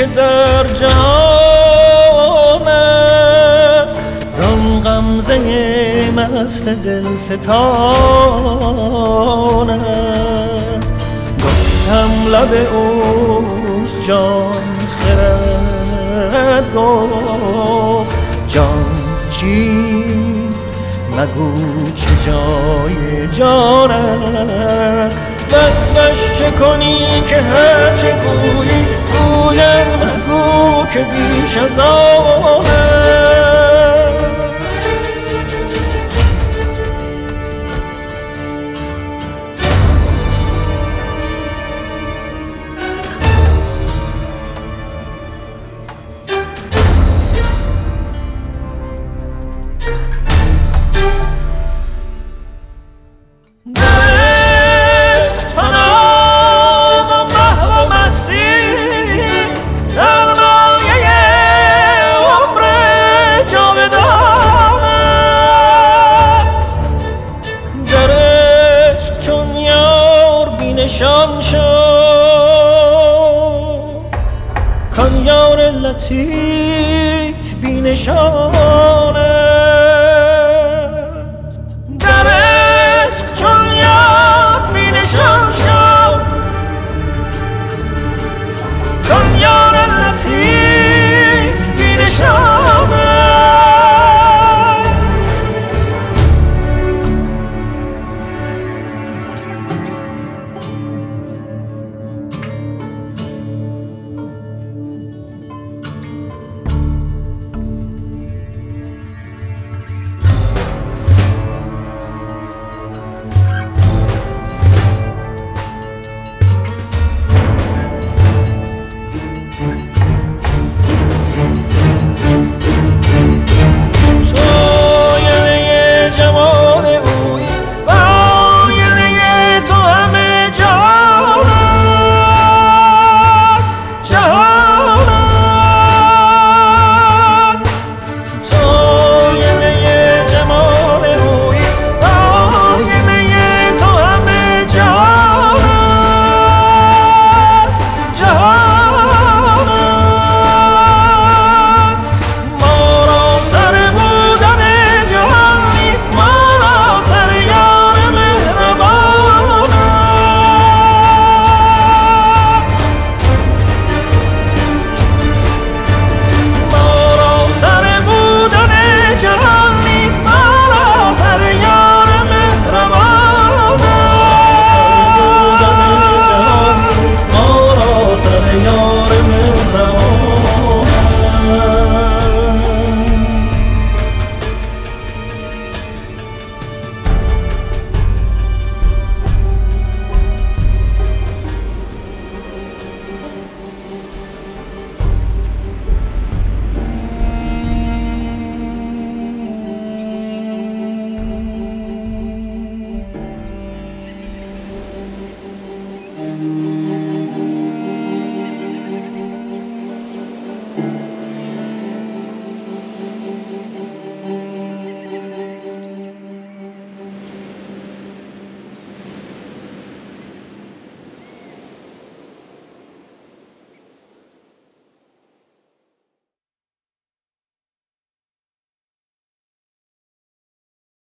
که در جهان است، زان غمزه مست دل ستان است. گفتم لب اوست جان خرد گفت جان چیست مگو چه جای جان است. وصفش چه کنی که هرچه گویی گویم مگو که بیش از آن است. نشان شد کان یار لطیف بی نشان است. در عشق چون یار بی نشان شد کان